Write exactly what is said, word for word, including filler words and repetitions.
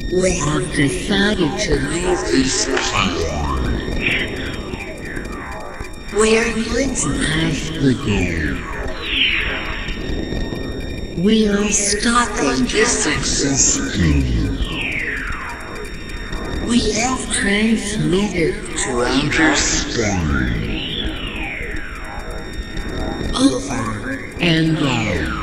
We have decided to leave this planet. We are going to pass the game. We are stopping this existence. We have transmitted to outer space. Over and out.